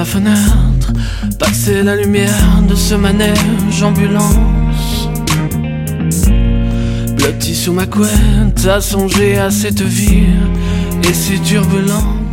ma fenêtre, passer la lumière de ce manège ambulance. Blotti sous ma couette, à songer à cette vie et ses turbulences.